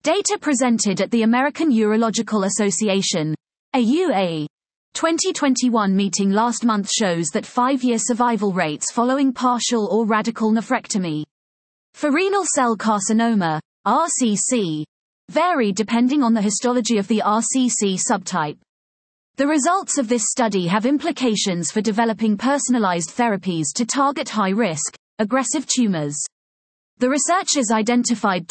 Data presented at the American Urological Association, AUA, 2021 meeting last month shows that 5-year survival rates following partial or radical nephrectomy for renal cell carcinoma, RCC, vary depending on the histology of the RCC subtype. The results of this study have implications for developing personalized therapies to target high-risk, aggressive tumors. The researchers identified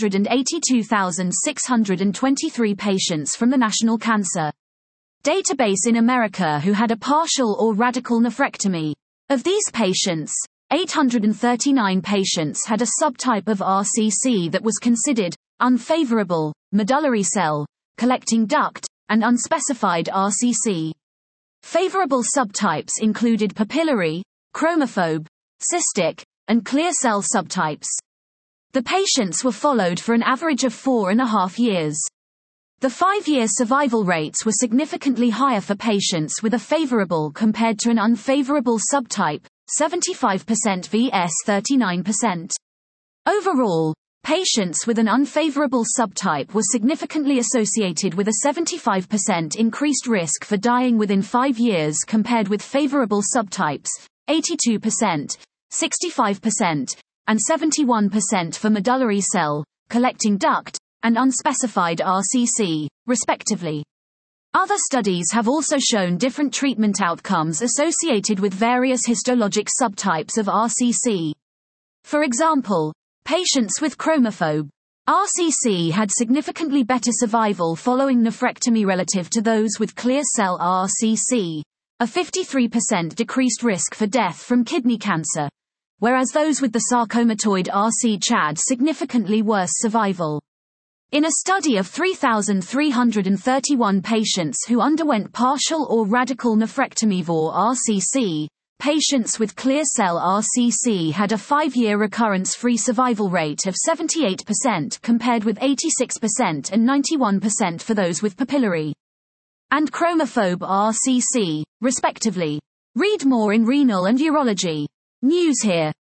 282,623 patients from the National Cancer Database in America who had a partial or radical nephrectomy. Of these patients, 839 patients had a subtype of RCC that was considered unfavorable, medullary cell, collecting duct, and unspecified RCC. Favorable subtypes included papillary, chromophobe, cystic, and clear cell subtypes. The patients were followed for an average of 4.5 years. The 5-year survival rates were significantly higher for patients with a favorable compared to an unfavorable subtype, 75% vs 39%. Overall, patients with an unfavorable subtype were significantly associated with a 75% increased risk for dying within 5 years compared with favorable subtypes, 82%, 65%, and 71% for medullary cell, collecting duct, and unspecified RCC, respectively. Other studies have also shown different treatment outcomes associated with various histologic subtypes of RCC. For example, patients with chromophobe RCC had significantly better survival following nephrectomy relative to those with clear cell RCC, a 53% decreased risk for death from kidney cancer, whereas those with the sarcomatoid RC had significantly worse survival. In a study of 3,331 patients who underwent partial or radical nephrectomy for RCC, patients with clear cell RCC had a 5-year recurrence-free survival rate of 78% compared with 86% and 91% for those with papillary and chromophobe RCC, respectively. Read more in Renal and Urology News here.